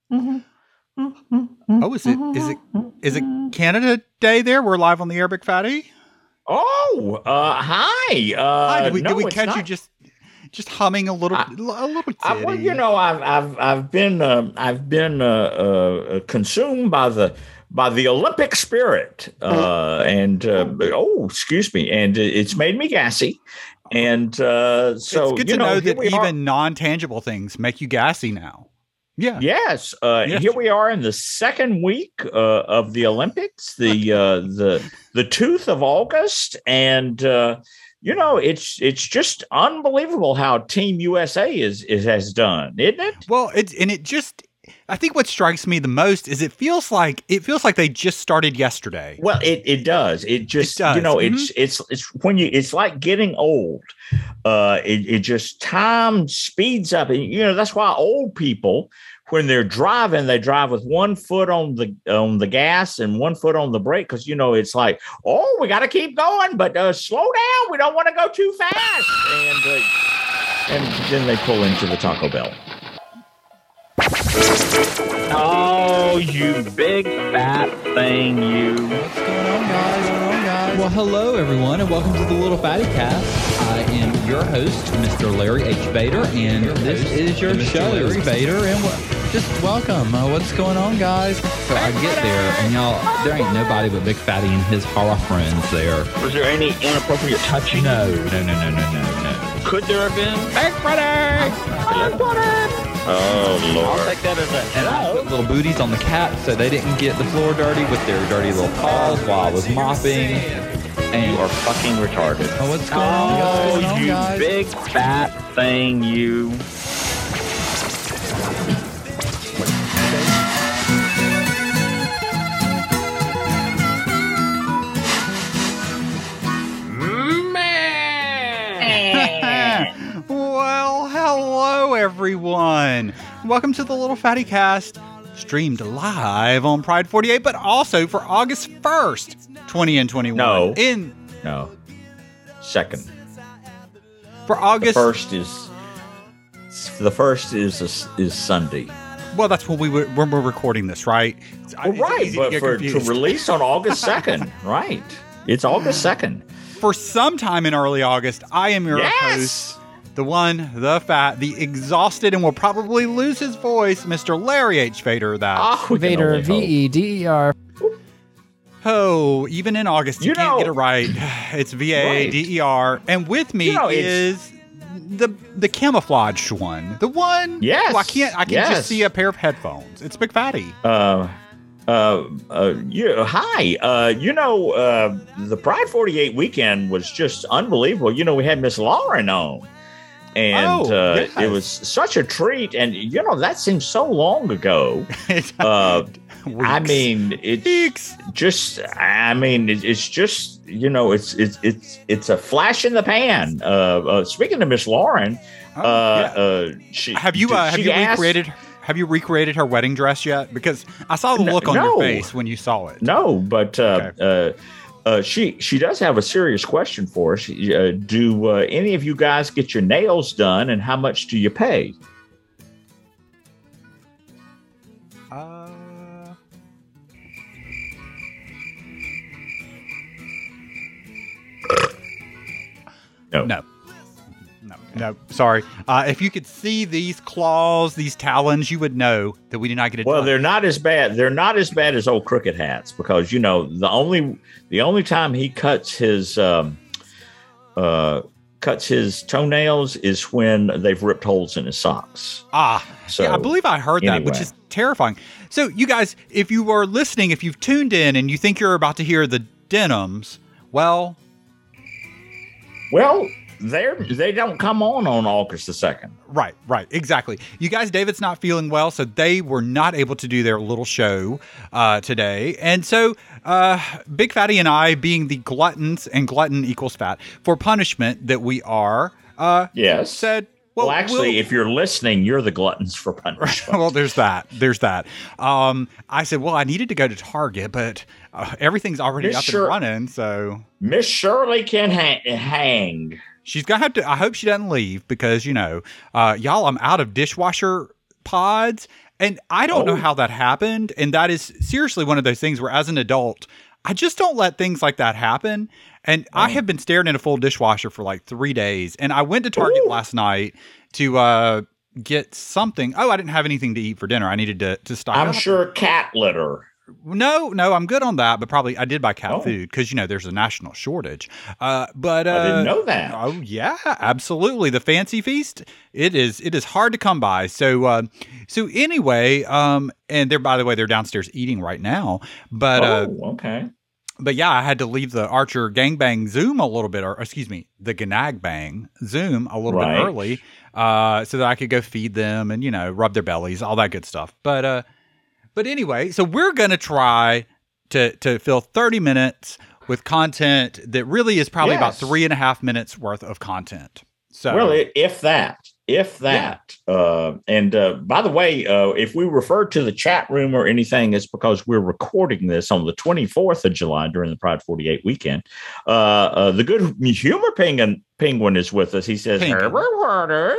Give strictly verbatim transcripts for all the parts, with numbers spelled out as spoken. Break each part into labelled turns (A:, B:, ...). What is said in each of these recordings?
A: Oh, is it is it is it Canada Day there? We're live on the Air, Big Fatty.
B: Oh, uh, hi. Uh,
A: Hi, did we,
B: no,
A: did we
B: it's
A: catch
B: not.
A: you just just humming a little
B: I,
A: a little titty?
B: I, well, you know, I've I've I've been uh, I've been uh, uh, consumed by the by the Olympic spirit, uh, and uh, oh, excuse me, and it's made me gassy, and uh, so
A: it's good
B: you
A: to
B: know,
A: know
B: here
A: that
B: we are.
A: even non-tangible things make you gassy now. Yeah.
B: Yes, uh,
A: Yes.
B: here we are in the second week uh, of the Olympics, the uh, the the tooth of August, and uh, you know it's it's just unbelievable how Team U S A is, is has done, isn't it?
A: Well, it's and it just I think what strikes me the most is it feels like it feels like they just started yesterday.
B: Well, it, it does. It just
A: It does.
B: you know
A: Mhm.
B: it's it's it's when you it's like getting old. Uh, it it just time speeds up, and you know that's why old people, when they're driving, they drive with one foot on the on the gas and one foot on the brake, because you know it's like, oh, we got to keep going, but uh, slow down. We don't want to go too fast, and uh, and then they pull into the Taco Bell.
C: Oh, you big fat thing, you.
D: What's going on, guys? What's going on, guys? Well, hello, everyone, and welcome to the Little Fatty Cast. I am your host, Mister Larry H. Vader, and this is your show, Larry Vader, and w- just welcome. Uh, what's going on, guys? So I get there, and y'all, there ain't nobody but Big Fatty and his horror friends there.
C: Was there any inappropriate touching?
D: No, no, no, no, no, no, no.
C: Could there have been? Big Freddy! Big Freddy!
B: Oh Lord!
C: I'll take that as a
D: And I put little booties on the cats so they didn't get the floor dirty with their dirty little paws while I was mopping. And
C: You are fucking retarded.
D: oh, what's going on? What's
C: Oh,
D: going on,
C: you
D: guys?
C: big fat thing, you.
A: Well, hello everyone. Welcome to the Little Fatty Cast, streamed live on Pride forty-eight, but also for August first, twenty and twenty-one.
B: No.
A: In
B: No, second.
A: for
B: The
A: August
B: first is the first is is Sunday.
A: Well, that's when we were when we're recording this, right? It's-
B: Well,
A: it's
B: right,
A: easy to
B: but
A: get
B: for to
A: confused.
B: release on August second, right? It's August second.
A: For sometime in early August, I am your
B: Yes!
A: host, the one, the fat, the exhausted, and will probably lose his voice, Mister Larry H. Vader. That
B: Ah, we can
E: Vader,
B: only
E: V
B: hope.
E: E D E R.
A: oh, even in August, you,
B: You
A: can't
B: know-
A: get it right. It's V A D E R, and with me
B: You know, it's-
A: is the the camouflaged one, the one.
B: Yes,
A: who I can't. I can
B: yes.
A: just see a pair of headphones. It's Big Fatty.
B: Uh, uh, uh, you, hi. Uh, you know, uh, the Pride forty-eight weekend was just unbelievable. You know, we had Miss Lauren on, and
A: Oh,
B: uh,
A: yes.
B: it was such a treat. And you know, that seems so long ago. Uh, I
A: Weeks.
B: mean, it's
A: Weeks.
B: just. I mean, it, it's just. You know, it's it's it's it's a flash in the pan. Uh, uh speaking of Miss Lauren,
A: Oh,
B: uh,
A: yeah.
B: uh, she
A: Have you uh, have
B: she
A: you
B: asked-
A: recreated have you recreated her wedding dress yet? Because I saw the
B: No-
A: look on
B: no.
A: your face when you saw it.
B: No, but uh, uh, uh, she she does have a serious question for us. Uh, do uh, any of you guys get your nails done, and how much do you pay?
A: Uh,
B: No.
A: no. No, no, sorry. Uh, if you could see these claws, these talons, you would know that we did not get it
B: Well,
A: done.
B: they're not as bad. They're not as bad as old Crooked Hats, because you know the only the only time he cuts his um, uh, cuts his toenails is when they've ripped holes in his socks.
A: Ah,
B: So,
A: yeah, I believe I heard that, which
B: anyway.
A: is terrifying. So, you guys, if you are listening, if you've tuned in and you think you're about to hear the denims, well,
B: Well, they're they don't come on on August the second.
A: right, right, exactly. You guys, David's not feeling well, so they were not able to do their little show uh, today. And so, uh, Big Fatty and I, being the gluttons, and glutton equals fat, for punishment that we are, uh,
B: Yes.
A: said,
B: Well,
A: well,
B: actually,
A: we'll-
B: if you're listening, you're the gluttons for punishment.
A: well, there's that. There's that. Um, I said, well, I needed to go to Target, but uh, everything's already
B: Miss
A: up
B: Shir-
A: and running, so
B: Miss Shirley can ha- hang.
A: she's gonna have to. I hope she doesn't leave because you know, uh, y'all, I'm out of dishwasher pods, And I don't
B: Oh.
A: know how that happened. And that is seriously one of those things where, as an adult, I just don't let things like that happen. And
B: Oh.
A: I have been staring at a full dishwasher for like three days. And I went to Target
B: Ooh.
A: last night to uh, get something. Oh, I didn't have anything to eat for dinner. I needed to, to stock
B: I'm
A: up.
B: sure cat litter.
A: No, no, I'm good on that. But probably I did buy cat
B: Oh.
A: food because, you know, there's a national shortage. Uh, but uh,
B: I didn't know that.
A: Oh yeah, absolutely. The Fancy Feast, it is it is hard to come by. So uh, so anyway, um, and they're by the way they're downstairs eating right now. But uh,
B: Oh, okay.
A: but yeah, I had to leave the Archer Gangbang Zoom a little bit, or excuse me, the Gnag Bang Zoom a little
B: Right.
A: bit early, uh, so that I could go feed them and, you know, rub their bellies, all that good stuff. But uh, but anyway, so we're gonna try to to fill thirty minutes with content that really is probably about
B: Yes.
A: three and a half minutes worth of content. So
B: Well, i- if that, if that, uh, and uh, by the way, uh, if we refer to the chat room or anything, it's because we're recording this on the twenty-fourth of July during the Pride forty-eight weekend. Uh, uh, the good humor penguin penguin is with us. He says, "Hey,
A: Penguin.
B: water."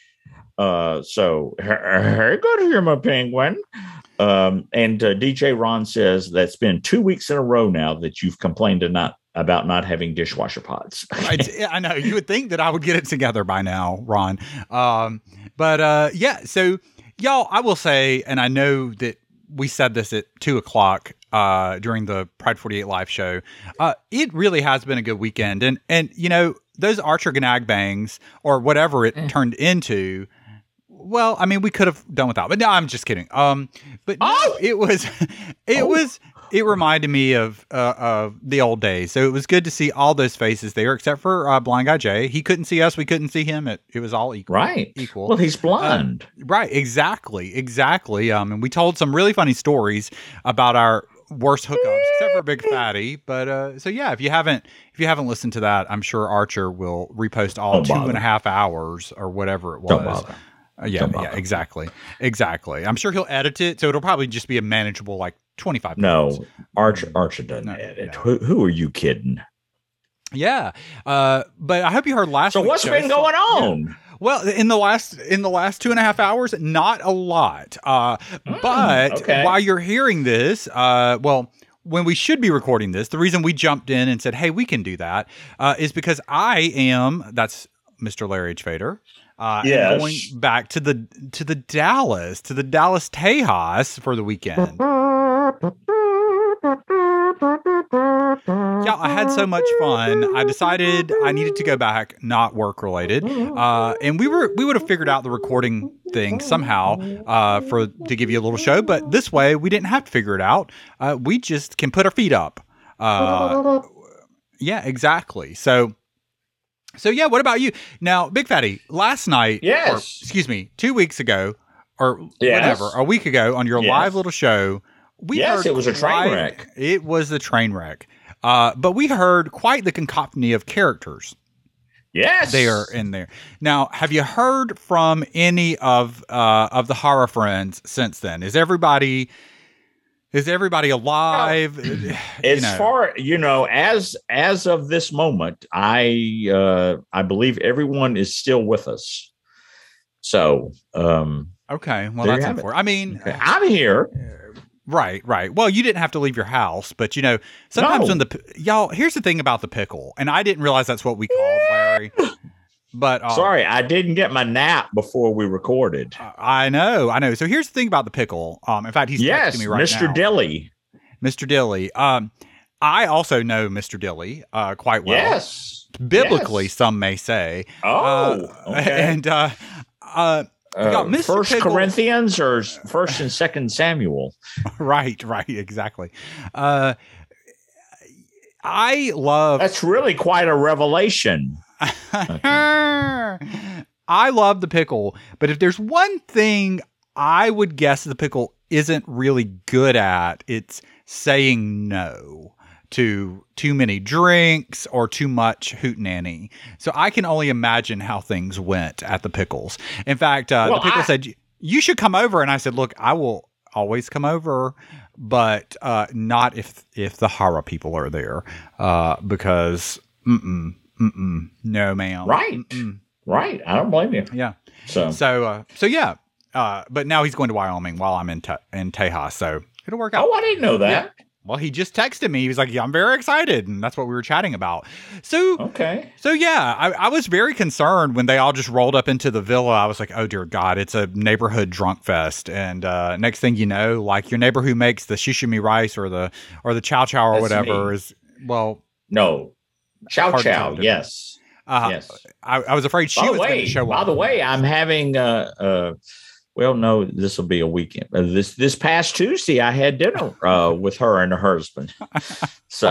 B: Uh, so, hey, good humor penguin. Um, and uh, D J Ron says that's been two weeks in a row now that you've complained to not about not having dishwasher pods.
A: I, I know you would think that I would get it together by now, Ron. Um, but uh, yeah, so y'all, I will say, and I know that we said this at two o'clock uh, during the Pride forty-eight live show. Uh, it really has been a good weekend, and and you know those Archer Gnag Bangs or whatever it turned into. Well, I mean, we could have done without, but no, I'm just kidding. Um, but no,
B: Oh!
A: it was, it
B: Oh.
A: was, it reminded me of uh, of the old days. So it was good to see all those faces there, except for uh, Blind Guy Jay. He couldn't see us, we couldn't see him. It it was all equal,
B: Right.
A: Equal.
B: Well, he's blind.
A: Right, exactly, exactly. Um, and we told some really funny stories about our worst hookups, except for Big Fatty. But uh, so yeah, if you haven't if you haven't listened to that, I'm sure Archer will repost all
B: Don't
A: two
B: bother.
A: and a half hours or whatever it was.
B: Don't bother.
A: Uh, yeah,
B: Don't
A: yeah,
B: bother.
A: exactly, exactly. I'm sure he'll edit it, so it'll probably just be a manageable like twenty-five. minutes.
B: No, Archer Archer doesn't
A: No,
B: edit.
A: no.
B: Who, who are you kidding?
A: Yeah, uh, but I hope you heard last.
B: So
A: week's
B: what's
A: show.
B: been going on?
A: Well, in the last in the last two and a half hours, not a lot. Uh, but
B: okay.
A: while you're hearing this, uh, well, when we should be recording this, the reason we jumped in and said, "Hey, we can do that," uh, is because I am. That's Mister Larry H. Vader. Uh,
B: Yes.
A: and going back to the to the Dallas to the Dallas Tejas for the weekend. Yeah, I had so much fun. I decided I needed to go back, not work related, uh, and we were we would have figured out the recording thing somehow uh, for to give you a little show. But this way, we didn't have to figure it out. Uh, we just can put our feet up. Uh, yeah, exactly. So. So yeah, what about you? Now, Big Fatty, last night,
B: Yes.
A: or, excuse me, two weeks ago, or
B: Yes.
A: whatever, a week ago on your
B: Yes.
A: live little show, we
B: Yes,
A: heard
B: it was a train
A: quite-
B: wreck.
A: It was the train wreck, uh, but we heard quite the cacophony of characters
B: Yes.
A: there in there. Now, have you heard from any of uh, of the horror friends since then? Is everybody is everybody alive? You
B: As
A: know.
B: far you know, as as of this moment, I uh I believe everyone is still with us. So um
A: Okay, well
B: There you
A: that's
B: have it.
A: important. I mean,
B: okay, I'm here.
A: right, right. Well, you didn't have to leave your house, but you know, sometimes
B: No.
A: when the p- y'all, here's the thing about the pickle, and I didn't realize that's what we called Larry. But uh,
B: Sorry, I didn't get my nap before we recorded.
A: I know, I know. So here's the thing about the pickle. Um, in fact, he's
B: Yes,
A: texting me right
B: Mister
A: now.
B: Dilly.
A: Mister Dilly. Um, I also know Mister Dilly uh, quite well.
B: Yes.
A: Biblically,
B: Yes.
A: some may say.
B: Oh,
A: Uh,
B: okay.
A: And uh, uh,
B: Uh,
A: got Mister
B: First
A: Pickle-
B: Corinthians or First and Second Samuel?
A: right, right, exactly. Uh, I love.
B: That's really quite a revelation.
A: I love the pickle, but if there's one thing I would guess the pickle isn't really good at, it's saying no to too many drinks or too much hootenanny. So I can only imagine how things went at the pickles. In fact, uh,
B: Well,
A: the pickle
B: I-
A: said, "You should come over," and I said, "Look, I will always come over, but uh, not if if the horror people are there, uh, because mm-mm, mm-mm, no, ma'am,
B: Right.
A: Mm-mm.
B: Right. I don't blame you.
A: Yeah.
B: So
A: So, uh, so yeah. uh, but now he's going to Wyoming while I'm in te- in Tejas, so it'll work out.
B: Oh, I didn't know that.
A: Yeah. Well, he just texted me. He was like, yeah, I'm very excited. And that's what we were chatting about. So,
B: okay.
A: So, yeah, I, I was very concerned when they all just rolled up into the villa. I was like, oh, dear God, it's a neighborhood drunk fest. And uh, next thing you know, like your neighbor who makes the shishimi rice or the or the chow chow or
B: That's
A: whatever
B: me.
A: is, well.
B: No. Chow
A: hard
B: chow,
A: to-
B: yes.
A: Uh,
B: yes.
A: I, I was afraid she
B: By the
A: was going
B: way,
A: to show
B: by
A: up.
B: the way, I'm having uh uh well, no, this will be a weekend. Uh, this this past Tuesday, I had dinner uh, with her and her husband. So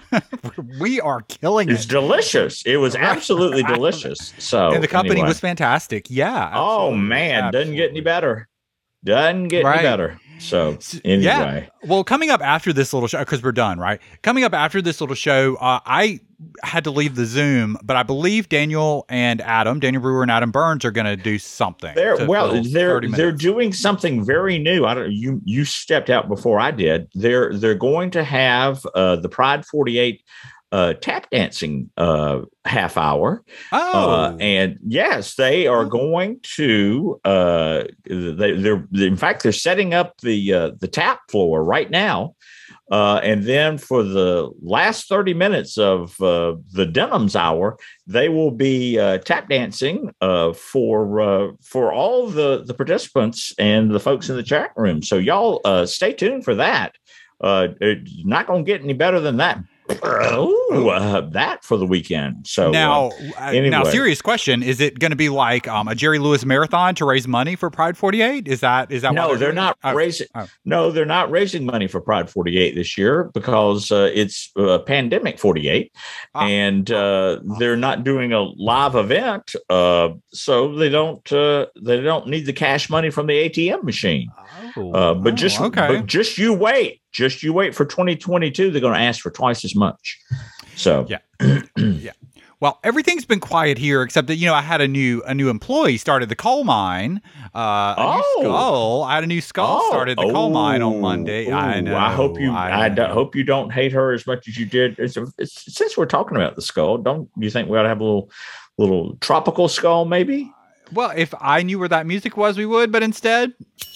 A: we are killing
B: it's
A: it.
B: delicious. It was absolutely delicious. So
A: And the company
B: anyway.
A: was fantastic. Yeah.
B: Oh
A: absolutely,
B: man, doesn't get any
A: absolutely.
B: better. Doesn't get
A: Right.
B: any better. So
A: S-
B: anyway,
A: Yeah. Well, coming up after this little show, because we're done, right? Coming up after this little show, uh, I had to leave the Zoom, but I believe Daniel and Adam, Daniel Brewer and Adam Burns, are going to do something.
B: they're
A: to
B: well,
A: fill
B: they're
A: thirty
B: they're
A: minutes.
B: doing something very new. I don't you you stepped out before I did. They're they're going to have uh, the Pride forty-eight uh, tap dancing uh, half hour.
A: Oh,
B: Uh, and yes, they are
A: Oh.
B: going to. Uh, they, they're in fact they're setting up the uh, the tap floor right now, uh, and then for the last thirty minutes of uh, the Denims hour, they will be uh, tap dancing uh, for uh, for all the the participants and the folks in the chat room. So y'all uh, stay tuned for that. Uh, it's not going to get any better than that. Ooh, uh, that for the weekend. So
A: now,
B: uh,
A: uh,
B: anyway.
A: now, serious question: is it going to be like um, a Jerry Lewis marathon to raise money for Pride forty-eight? Is that is that? why
B: no, they're
A: doing
B: not
A: it? Oh,
B: raising.
A: oh.
B: No, they're not raising money for Pride forty-eight this year because uh, it's uh, Pandemic forty-eight,
A: Ah.
B: and uh, they're not doing a live event, uh, so they don't uh, they don't need the cash money from the A T M machine.
A: Oh,
B: Uh, but
A: oh,
B: just
A: okay.
B: but just you wait, just you wait for twenty twenty-two. They're going to ask for twice as much. So
A: Yeah. yeah. Well, everything's been quiet here except that, you know, I had a new a new employee started the coal mine. Uh, a
B: Oh.
A: new skull. I had a new skull
B: Oh,
A: started the coal mine on
B: oh,
A: Monday.
B: oh,
A: I know.
B: I hope you. I,
A: know.
B: do- hope you don't hate her as much as you did. It's, it's, since we're talking about the skull, don't you think we ought to have a little, little tropical skull, maybe?
A: Well, if I knew where that music was, we would. But instead,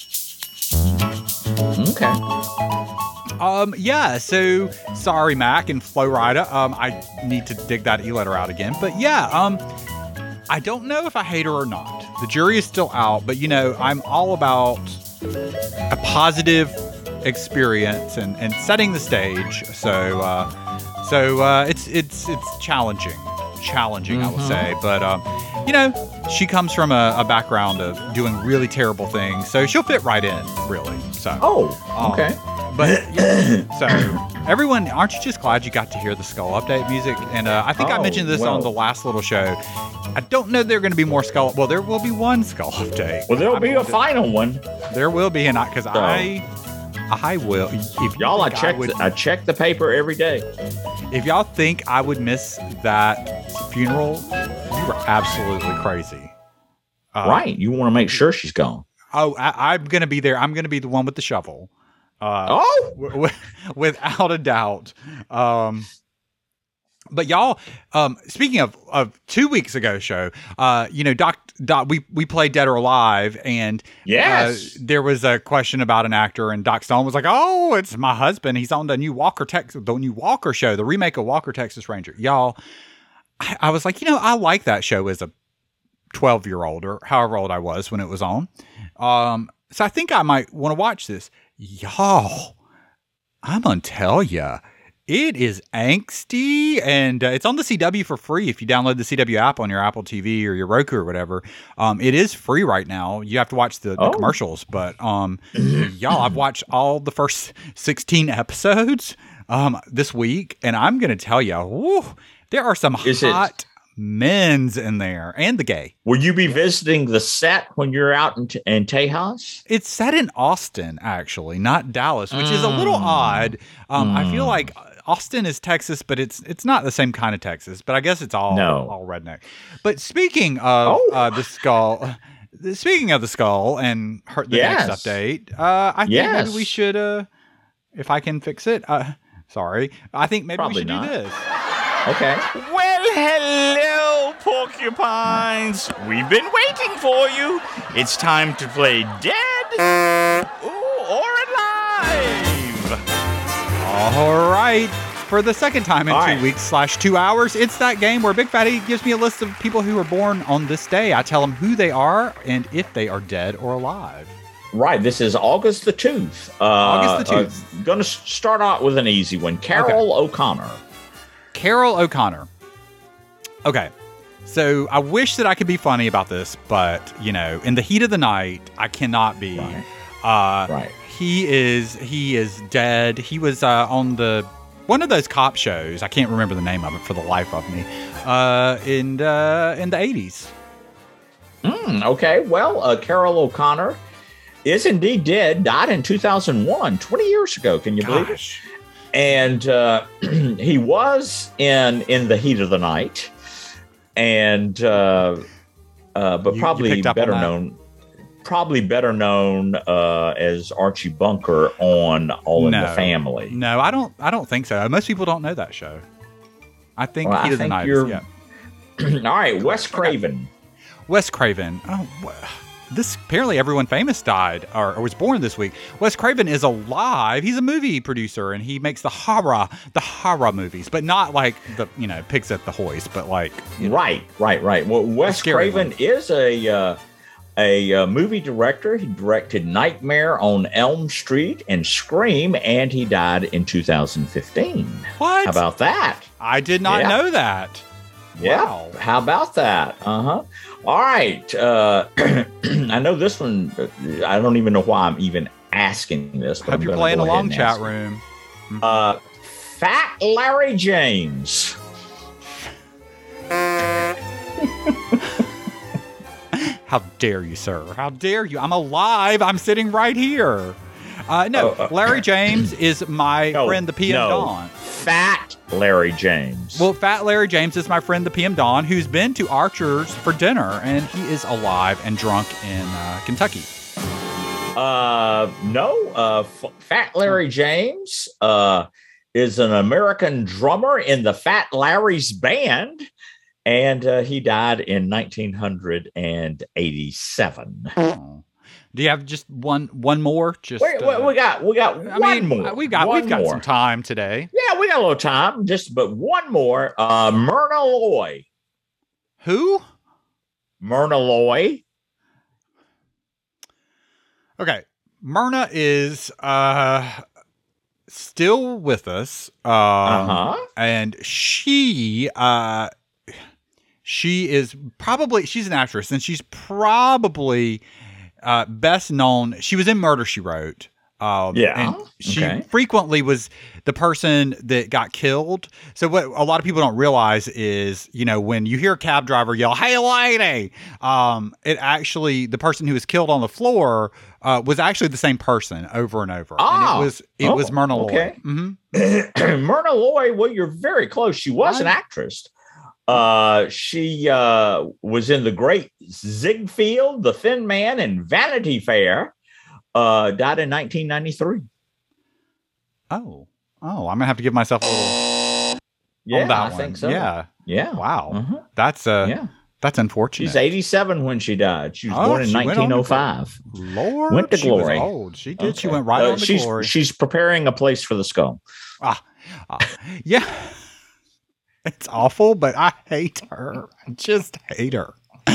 B: Okay.
A: um, yeah. So sorry, Mac and Flowrider. Um, I need to dig that e letter out again. But yeah, um, I don't know if I hate her or not. The jury is still out. But you know, I'm all about a positive experience and, and setting the stage. So uh, so uh, it's it's it's challenging, challenging, I would
B: Mhm.
A: say. But um, you know, she comes from a, a background of doing really terrible things, so she'll fit right in, really. So
B: Oh,
A: Um,
B: okay.
A: but yeah, so everyone, aren't you just glad you got to hear the Skull Update music? And uh, I think I
B: Oh,
A: mentioned this
B: well.
A: on the last little show. I don't know there are going to be more Skull. Well, there will be one Skull Update.
B: Well, there'll
A: I
B: be
A: don't
B: a
A: know.
B: final one.
A: There will be, and because I, I will. If you
B: Y'all, I
A: think
B: check.
A: would,
B: the, I check the paper every day.
A: if y'all think I would miss that funeral, you are absolutely crazy. Uh,
B: Right. You want to make sure she's gone.
A: Oh, I, I'm going to be there. I'm going to be the one with the shovel. Uh,
B: Oh,
A: w- w- without a doubt. Um, but y'all, um, speaking of, of two weeks ago show, uh, you know, Doc, Doc, we, we played Dead or Alive, and
B: yes.
A: uh, there was a question about an actor, and Doc Stone was like, "Oh, it's my husband. He's on the new Walker Texas, the new Walker show, the remake of Walker Texas Ranger." Y'all, I, I was like, you know, I like that show as a twelve year old or however old I was when it was on. Um, so I think I might want to watch this. Y'all, I'm gonna tell ya, it is angsty, and uh, it's on the C W for free if you download the C W app on your Apple T V or your Roku or whatever. Um, it is free right now. You have to watch the, the
B: Oh.
A: commercials, but um, y'all, I've watched all the first sixteen episodes um this week, and I'm gonna tell you, woo, there are some
B: Is it-
A: hot men's in there, and the gay.
B: Will you be visiting the set when you're out in, T- in Tejas?
A: It's set in Austin, actually, not Dallas, which is a little
B: Mm.
A: odd. Um, I feel
B: Mm.
A: like Austin is Texas, but it's it's not the same kind of Texas. But I guess it's all
B: No.
A: all redneck. But speaking of
B: Oh.
A: uh, the skull, speaking of the skull and her, the
B: Yes.
A: next update, uh, I think
B: Yes.
A: maybe we should, uh, if I can fix it. Uh, sorry, I think maybe
B: Probably
A: we should
B: not.
A: do this.
B: Okay.
A: Well, hello,
B: porcupines, we've been waiting for you. It's time to play dead ooh, or alive.
A: All right. For the second time in
B: All
A: two
B: right.
A: weeks slash two hours, it's that game where Big Fatty gives me a list of people who were born on this day. I tell them who they are and if they are dead or alive.
B: Right. This is August the Tooth. Uh,
A: August the Tooth.
B: Uh, going to start out with an easy one. Carol
A: Okay.
B: O'Connor.
A: Carol O'Connor. Okay. So I wish that I could be funny about this, but, you know, in the heat of the night, I cannot be.
B: Right.
A: Uh,
B: Right.
A: He is he is dead. He was uh, on the one of those cop shows. I can't remember the name of it for the life of me. Uh, in uh, in the eighties.
B: Mm, okay. Well, uh, Carol O'Connor is indeed dead. Died in two thousand one, twenty years ago. Can you believe it?
A: Gosh.
B: And uh, he was in in the heat of the night, and uh, uh, but
A: You- you
B: probably
A: picked up on
B: better
A: that?
B: known, probably better known uh, as Archie Bunker on All in the
A: No.
B: Family.
A: No, I don't. I don't think so. Most people don't know that show. I think
B: Well, I
A: Heat of the
B: think
A: Night.
B: you're-
A: Is, yeah.
B: All right, Wes Craven.
A: Wes Craven. Oh, wha- this apparently everyone famous died or, or was born this week. Wes Craven is alive. He's a movie producer and he makes the horror, the horror movies, but not like the you know pigs at the hoist, but like you know,
B: Right, right, right. Well, Wes
A: scary
B: Craven
A: ones.
B: is a uh, a uh, movie director. He directed Nightmare on Elm Street and Scream, and he died in two thousand fifteen.
A: What?
B: How about that?
A: I did not
B: Yeah.
A: know that.
B: Yeah.
A: Wow.
B: How about that? Uh huh. All right. Uh, I know this one. uh, I don't even know why I'm even asking this. But
A: Hope
B: I'm
A: you're
B: gonna
A: playing
B: go ahead
A: along,
B: and
A: chat
B: ask it.
A: room.
B: Uh, Fat Larry James.
A: How dare you, sir? How dare you? I'm alive. I'm sitting right here. Uh, no,
B: Oh, uh,
A: Larry James is my
B: No,
A: friend, the P M
B: no.
A: Don.
B: Fat Larry James.
A: Well, Fat Larry James is my friend, the P M Don, who's been to Archer's for dinner, and he is alive and drunk in uh, Kentucky.
B: Uh, no. Uh, F- Fat Larry James uh, is an American drummer in the Fat Larry's Band, and uh, he died in nineteen eighty-seven.
A: Oh. Do you have just one one more? Just
B: Wait, wait,
A: uh,
B: we got we got
A: I
B: one
A: mean,
B: more.
A: we've got
B: One
A: we've got
B: more.
A: some time today.
B: Yeah, we got a little time. Just but one more. Uh, Myrna Loy.
A: Who?
B: Myrna Loy.
A: Okay, Myrna is uh still with us. Um,
B: Uh-huh.
A: and she uh she is probably she's an actress and she's probably uh best known she was in Murder She Wrote. Um,
B: Yeah,
A: and she
B: okay.
A: frequently was the person that got killed. So what a lot of people don't realize is, you know, when you hear a cab driver yell, "Hey, lady," um, it actually the person who was killed on the floor uh, was actually the same person over and over.
B: Ah,
A: and it was it
B: oh,
A: was Myrna Loy.
B: okay.
A: hmm
B: Myrna Loy, well, you're very close. She was an
A: Right.
B: actress. Uh, she uh, was in The Great Ziegfeld, The Thin Man, and Vanity Fair. Uh, died in nineteen ninety-three.
A: Oh, oh, I'm gonna have to give myself a little
B: Yeah,
A: on that
B: I
A: one.
B: think so.
A: Yeah.
B: Yeah.
A: Wow.
B: Uh-huh.
A: That's uh,
B: Yeah.
A: that's unfortunate.
B: She's eighty-seven when she died. She was
A: Oh,
B: born in
A: she went on to
B: nineteen oh five.
A: Lord,
B: Went to
A: she was
B: glory.
A: old. She did. She
B: Okay.
A: went right
B: Uh,
A: on to
B: she's,
A: glory.
B: She's preparing a place for the skull.
A: Ah, ah, yeah. It's awful, but I hate her. I just hate her.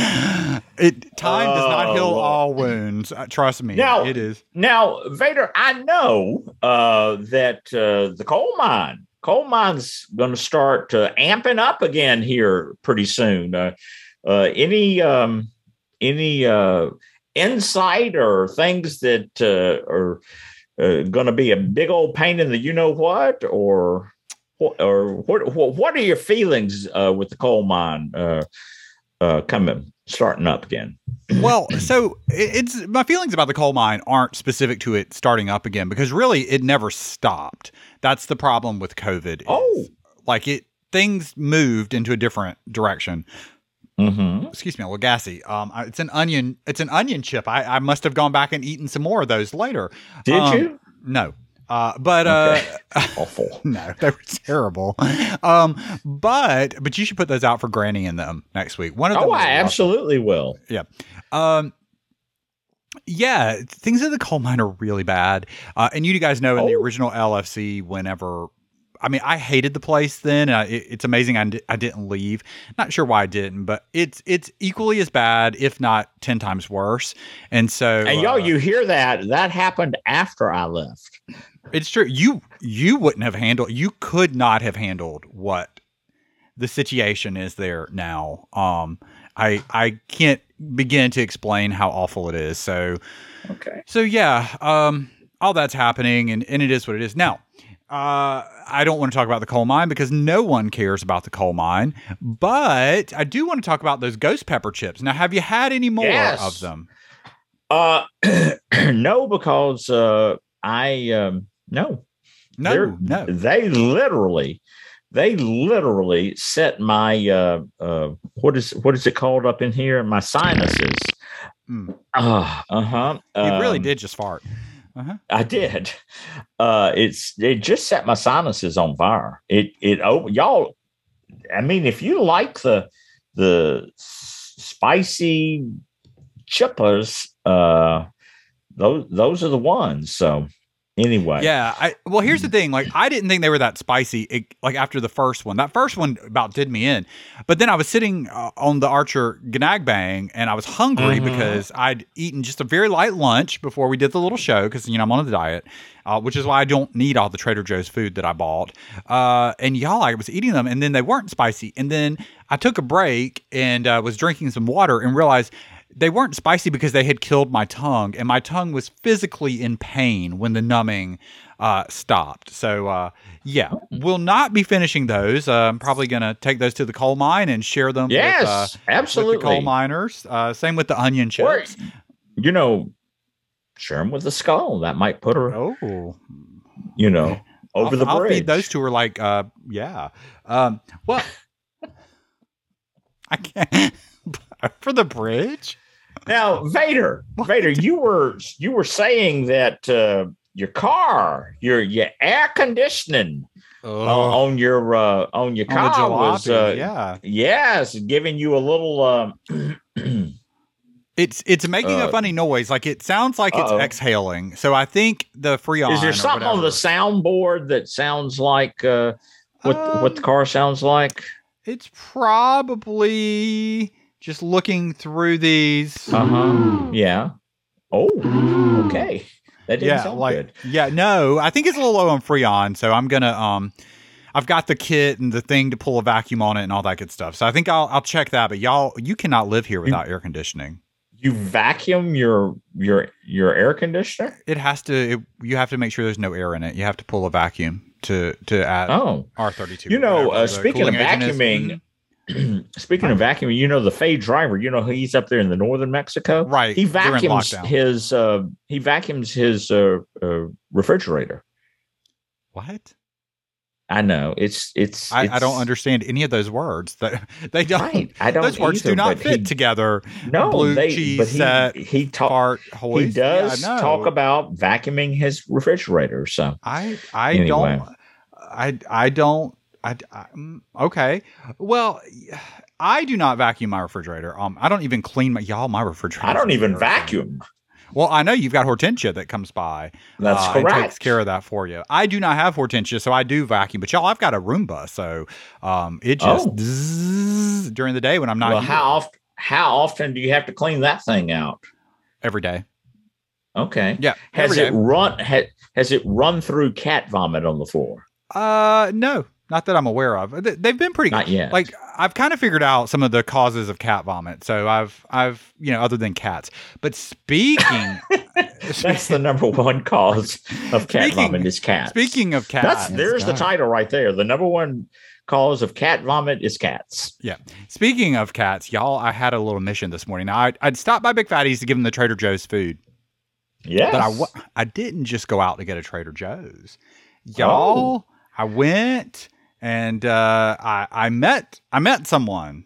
A: It time does not heal
B: Oh, Lord.
A: all wounds. Uh, trust me,
B: Now-
A: it is.
B: Now, Vader, I know uh, that uh, the coal mine, coal mine's going to start uh, amping up again here pretty soon. Uh, uh, any um, any uh, insight or things that uh, are uh, going to be a big old pain in the you know what, or or what? What, what are your feelings uh, with the coal mine uh, uh, coming starting up again?
A: Well, so it- it's my feelings about the coal mine aren't specific to it starting up again because really it never stopped. That's the problem with COVID. is,
B: Oh.
A: like it things moved into a different direction.
B: Mm-hmm.
A: Excuse me, a little gassy. Um, I- it's an onion. It's an onion chip. I, I must have gone back and eaten some more of those later.
B: Did
A: Um,
B: you?
A: No. Uh, but uh,
B: Okay. Awful.
A: no, they were terrible. Um, but but you should put those out for Granny and them next week. One of them.
B: Oh,
A: was
B: I
A: a lot-
B: absolutely will.
A: Yeah. Um, yeah, things in the coal mine are really bad. Uh, and you guys know in the
B: Oh.
A: original L F C, whenever, I mean, I hated the place then. Uh, it, it's amazing I, di- I didn't leave. Not sure why I didn't, but it's it's equally as bad, if not ten times worse. And so,
B: And y'all,
A: uh,
B: you hear that? That happened after I left.
A: it's true. You you wouldn't have handled. You could not have handled what the situation is there now. Um, I I can't begin to explain how awful it is. So.
B: Okay.
A: So yeah, um, all that's happening, and, and it is what it is. Now, uh, I don't want to talk about the coal mine because no one cares about the coal mine, but I do want to talk about those ghost pepper chips. Now, have you had any more
B: Yes.
A: of them?
B: Uh, no, because uh, I um, no,
A: No,
B: They're-
A: no.
B: They literally, they literally set my uh, uh, what is what is it called up in here? My sinuses.
A: Mm.
B: Uh huh.
A: You really did just fart. Uh-huh.
B: I did. Uh, it's it just set my sinuses on fire. It it oh y'all. I mean, if you like the the s- spicy chippers, uh, those those are the ones. So anyway,
A: Yeah. I well, here's the thing. Like, I didn't think they were that spicy. It, like after the first one, that first one about did me in. But then I was sitting uh, on the Archer Gnagbang, and I was hungry
B: Mhm.
A: because I'd eaten just a very light lunch before we did the little show because you know I'm on a diet, uh, which is why I don't need all the Trader Joe's food that I bought. Uh, and y'all, I was eating them, and then they weren't spicy. And then I took a break and uh, was drinking some water and realized. They weren't spicy because they had killed my tongue, and my tongue was physically in pain when the numbing uh, stopped. So, uh, yeah, we'll not be finishing those. Uh, I'm probably going to take those to the coal mine and share them
B: yes,
A: with, uh,
B: absolutely.
A: with the coal miners. Uh, same with the onion
B: Or,
A: chips.
B: you know, share them with the skull. That might put her,
A: Oh,
B: you know, over
A: I'll,
B: the
A: I'll
B: bridge.
A: feed those to her like, uh, yeah. Um, well, I can't. For the bridge?
B: Now, Vader, Vader, you were you were saying that uh, your car, your your air conditioning uh,
A: Oh,
B: on your uh, on your
A: on the
B: car was
A: jalopy,
B: uh,
A: yeah.
B: yes, giving you a little. Um,
A: It's it's making a
B: Uh,
A: funny noise. Like it sounds like it's
B: uh-oh.
A: exhaling. So I think the Freon.
B: is there
A: or
B: something on the
A: whatever-
B: soundboard that sounds like uh, what what the
A: Um,
B: car sounds like?
A: It's probably just looking through these.
B: Uh huh. Yeah. Oh. Okay. That didn't
A: yeah,
B: sound
A: like
B: good.
A: yeah, no. I think it's a little low on Freon. So I'm gonna um. I've got the kit and the thing to pull a vacuum on it and all that good stuff. So I think I'll I'll check that. But y'all, you cannot live here without air conditioning.
B: You vacuum your your your air conditioner?
A: It has to. It, you have to make sure there's no air in it. You have to pull a vacuum to to add
B: Oh.
A: R thirty-two.
B: You know,
A: whatever
B: uh,
A: the
B: speaking of
A: cooling agent is.
B: vacuuming,
A: Mhm.
B: speaking of vacuuming, you know the Fay driver. You know he's up there in the northern Mexico.
A: Right,
B: He
A: during
B: vacuums
A: lockdown.
B: his. Uh, he vacuums his uh, uh, refrigerator.
A: What?
B: I know it's it's.
A: I, I
B: it's-
A: don't understand any of those words. They, they don't.
B: Right, I don't.
A: Those words
B: either,
A: do not
B: but
A: fit
B: he-
A: together.
B: No,
A: Blue
B: they.
A: cheese
B: but he
A: set,
B: he talk,
A: Fart,
B: He
A: hoist.
B: does
A: Yeah, no.
B: talk about vacuuming his refrigerator. So
A: I I
B: Anyway.
A: don't. I I don't. I, I mm, okay. Well, I do not vacuum my refrigerator. Um, I don't even clean my y'all my refrigerator.
B: I don't even vacuum.
A: Well, I know you've got Hortensia that comes by.
B: That's
A: uh, and
B: correct.
A: takes care of that for you. I do not have Hortensia, so I do vacuum. But y'all, I've got a Roomba, so um, it just
B: Oh.
A: zzz during the day when I'm not
B: Well,
A: here
B: how often? How often do you have to clean that thing out?
A: every day.
B: Okay.
A: Yeah,
B: Has
A: every
B: it
A: day.
B: run? Ha, has it run through cat vomit on the floor?
A: Uh, no, not that I'm aware of. They- They've been pretty
B: Not yet.
A: Like I've kind of figured out some of the causes of cat vomit. So I've, I've, you know, other than cats. But speaking,
B: That's the number one cause of cat
A: Speaking-
B: vomit is cats.
A: speaking of cats,
B: That's there's the
A: God.
B: title right there. The number one cause of cat vomit is cats.
A: Yeah. Speaking of cats, y'all, I had a little mission this morning. Now, I, I'd stopped by Big Fatty's to give them the Trader Joe's food,
B: Yes.
A: but I, wa- I didn't just go out to get a Trader Joe's. Y'all, I went and uh, I, I met I met someone.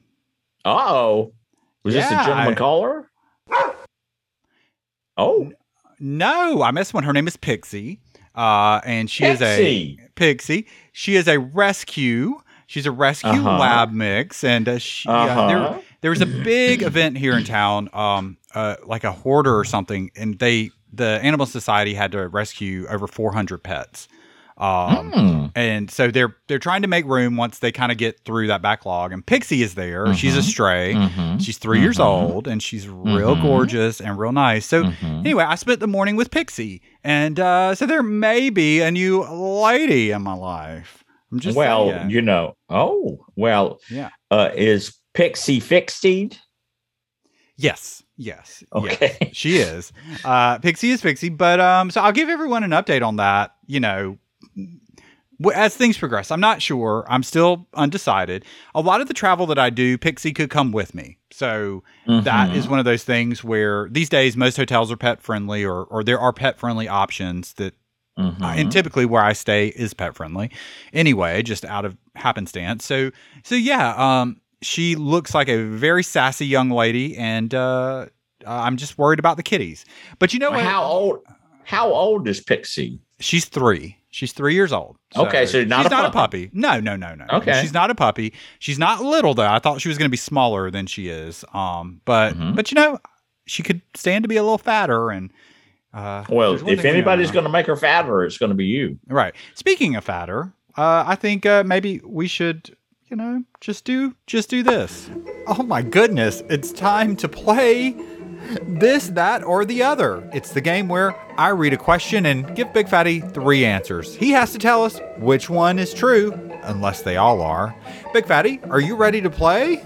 B: oh, was this
A: Yeah,
B: a gentleman
A: I-
B: caller? Oh,
A: No, I met someone. Her name is Pixie. Uh, and she
B: Pixie.
A: is a Pixie. She is a rescue. She's a rescue
B: Uh-huh.
A: lab mix. And uh, she,
B: Uh-huh.
A: uh, there, there was a big event here in town, um, uh, like a hoarder or something. And they, the Animal Society had to rescue over four hundred pets. Um,
B: Mm.
A: and so they're they're trying to make room once they kind of get through that backlog. And Pixie is there. She's a stray.
B: Mhm.
A: She's three years
B: Mhm.
A: old, and she's real
B: Mhm.
A: gorgeous and real nice. So
B: Mhm.
A: anyway, I spent the morning with Pixie, and uh, so there may be a new lady in my life. I'm just
B: well,
A: saying.
B: you know. Oh, well.
A: Yeah.
B: Uh, is Pixie Fixed?
A: Yes, yes,
B: Okay.
A: yes, she is. Uh, Pixie is Pixie, but um, so I'll give everyone an update on that. You know, w- as things progress, I'm not sure. I'm still undecided. A lot of the travel that I do, Pixie could come with me. So that
B: Mhm.
A: is one of those things where these days most hotels are pet friendly, or or there are pet friendly options that.
B: Mhm.
A: Uh, and typically where I stay is pet friendly anyway, just out of happenstance. So, so yeah, um, she looks like a very sassy young lady, and uh, I'm just worried about the kitties. But you know what?
B: How old? How old is Pixie?
A: She's three. She's three years old.
B: Okay, so not
A: she's
B: a
A: not a
B: puppy.
A: puppy. No, no, no, no.
B: Okay.
A: she's not a puppy. She's not little though. I thought she was going to be smaller than she is. Um, but
B: Mhm.
A: but you know, she could stand to be a little fatter. And uh,
B: Well,
A: there's one
B: if
A: thing we know
B: anybody's
A: now.
B: going to make her fatter, it's going to be you.
A: Right. Speaking of fatter, uh, I think uh, maybe we should, you know, just do just do this. Oh my goodness! It's time to play this, that, or the other. It's the game where I read a question and give Big Fatty three answers. He has to tell us which one is true, unless they all are. Big Fatty, are you ready to play?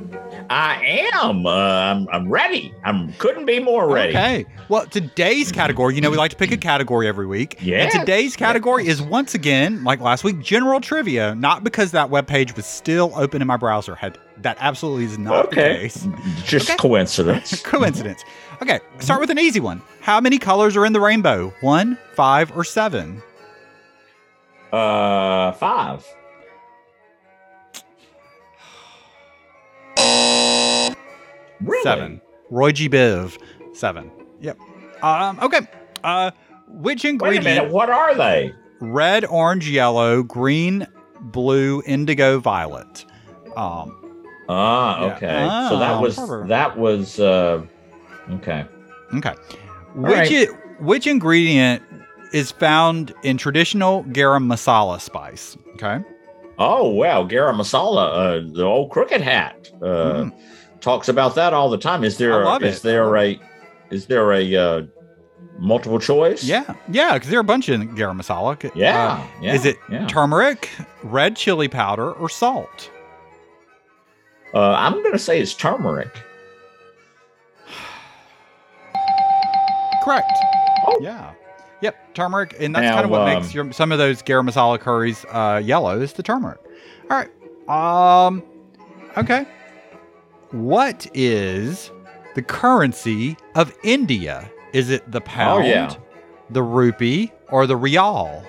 B: I am. Uh, I'm. I'm ready. I'm. Couldn't be more ready.
A: Okay. Well, today's category, you know, we like to pick a category every week.
B: Yeah.
A: And today's category is once again, like last week, general trivia. Not because that webpage was still open in my browser. Had that absolutely is not the
B: Okay.
A: case.
B: Just
A: Okay.
B: coincidence.
A: Coincidence. Okay. Start with an easy one. How many colors are in the rainbow? One, five, or seven?
B: Uh, five. Really?
A: Seven. Roy G. Biv. Seven. Yep. Um. Okay. Uh. Which
B: Wait a
A: ingredient?
B: minute. What are they?
A: Red, orange, yellow, green, blue, indigo, violet. Um.
B: Ah,
A: Yeah.
B: okay. so that
A: Oh,
B: was
A: clever.
B: that was uh, okay.
A: Okay. Which
B: right.
A: i- which ingredient is found in traditional garam masala spice? Okay.
B: Oh wow, garam masala, uh, the old crooked hat, uh,
A: Mm.
B: talks about that all the time. Is there
A: I love
B: is
A: it.
B: there a is there a uh, multiple choice?
A: Yeah. Yeah. Because there are a bunch in garam masala. C-
B: Yeah.
A: uh,
B: yeah.
A: Is it
B: Yeah.
A: turmeric, red chili powder, or salt?
B: Uh, I'm going to say it's turmeric.
A: Correct.
B: Oh.
A: Yeah. Yep. Turmeric, and that's
B: Now,
A: kind of what
B: um,
A: makes your some of those garam masala curries uh, yellow is the turmeric. All right. Um. Okay. What is the currency of India? Is it the pound,
B: Oh, yeah.
A: the rupee, or the rial?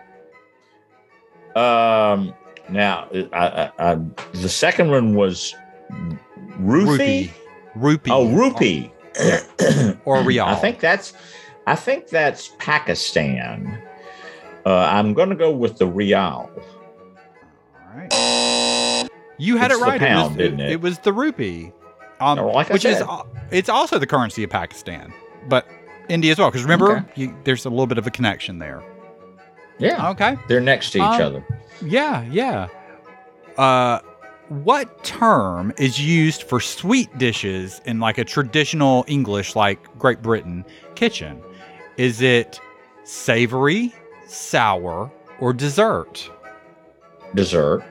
B: Um, now, I, I, I, the second one was Ruthie.
A: Rupee.
B: Oh, rupee.
A: Or rial.
B: I think that's, I think that's Pakistan. Uh, I'm going to go with the rial.
A: All right. You had
B: It's
A: it
B: the
A: right.
B: pound,
A: it, was,
B: isn't it?
A: it was the rupee, um,
B: Oh, like I
A: which is
B: said.
A: al- it's also the currency of Pakistan, but India as well. Because remember,
B: Okay.
A: you, there's a little bit of a connection there.
B: Yeah,
A: Okay.
B: they're next to each
A: Um,
B: other.
A: Yeah. Yeah. Uh, what term is used for sweet dishes in like a traditional English, like Great Britain kitchen? Is it savory, sour, or dessert?
B: Dessert.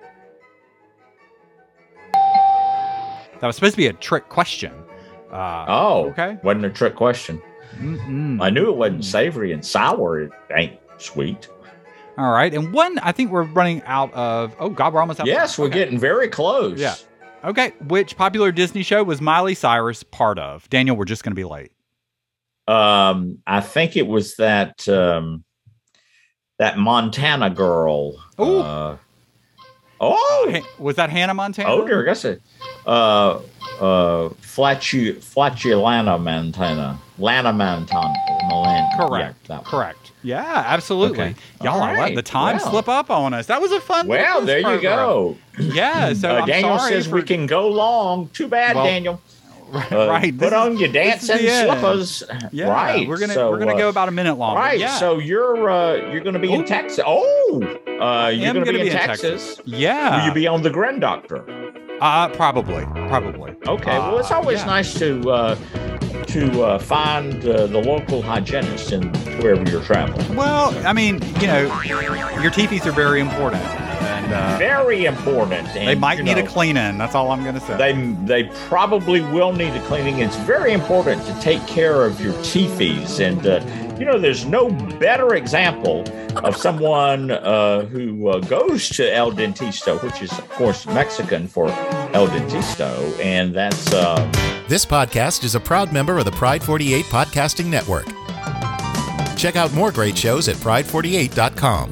A: That was supposed to be a trick question. Uh,
B: Oh,
A: okay.
B: Wasn't a trick question.
A: Mm-mm.
B: I knew it wasn't savory and sour. It ain't sweet.
A: All right. And one, I think we're running out of. Oh, God, we're almost out.
B: Yes, we're
A: Okay.
B: getting very close.
A: Yeah. Okay. Which popular Disney show was Miley Cyrus part of? Daniel, we're just going to be late.
B: Um, I think it was that um, that Montana girl.
A: Ooh.
B: Uh, Oh,
A: Uh, was that Hannah Montana?
B: oh dear, I guess it. Uh, uh, Flatu, Flatulana Montana, Lana Montana, Milan.
A: Correct.
B: Yeah, that one.
A: Correct. Yeah, absolutely.
B: Okay.
A: Y'all
B: All
A: are letting
B: right.
A: the time
B: Well.
A: slip up on us. That was a fun. little
B: Well,
A: quiz
B: there you
A: program.
B: go.
A: Yeah. So
B: Uh,
A: I'm
B: Daniel
A: sorry
B: says
A: for-
B: we can go long. Too bad,
A: Well,
B: Daniel.
A: Right.
B: Uh,
A: right.
B: Put
A: This
B: on
A: is-
B: your
A: this is
B: dancing
A: the end.
B: slippers.
A: Yeah.
B: Right.
A: We're gonna
B: so,
A: we're gonna
B: uh,
A: go about a minute long.
B: Right.
A: Yeah.
B: So you're uh, you're going to be in
A: Ooh.
B: Texas. Oh, uh, you're
A: am
B: going to
A: gonna
B: be in
A: be in
B: Texas.
A: Yeah.
B: Will you be on the Grin Doctor?
A: Uh, probably. Probably.
B: Okay.
A: Uh,
B: well, it's always
A: yeah.
B: nice to uh, to uh, find uh, the local hygienist in wherever you're traveling.
A: Well, I mean, you know, your teepees are very important, and uh,
B: Very important.
A: they
B: and,
A: might
B: you
A: need
B: know,
A: a cleaning. That's all I'm gonna say.
B: They they probably will need a cleaning. It's very important to take care of your teepees, and uh, you know, there's no better example of someone uh, who uh, goes to El Dentista, which is of course Mexican for El Dentisto, and that's uh,
E: This podcast is a proud member of the Pride forty-eight Podcasting Network. Check out more great shows at pride forty-eight dot com.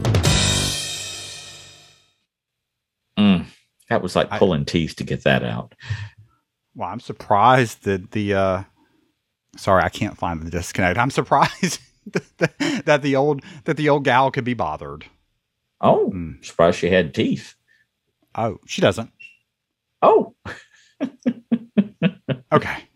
B: mm, that was like
A: I-
B: pulling teeth to get that out.
A: Well, I'm surprised that the. Uh, sorry, I can't find the disconnect. I'm surprised that, that the old that the old gal could be bothered.
B: Oh,
A: Mm.
B: surprised she had teeth.
A: Oh, she doesn't.
B: Oh,
A: Okay.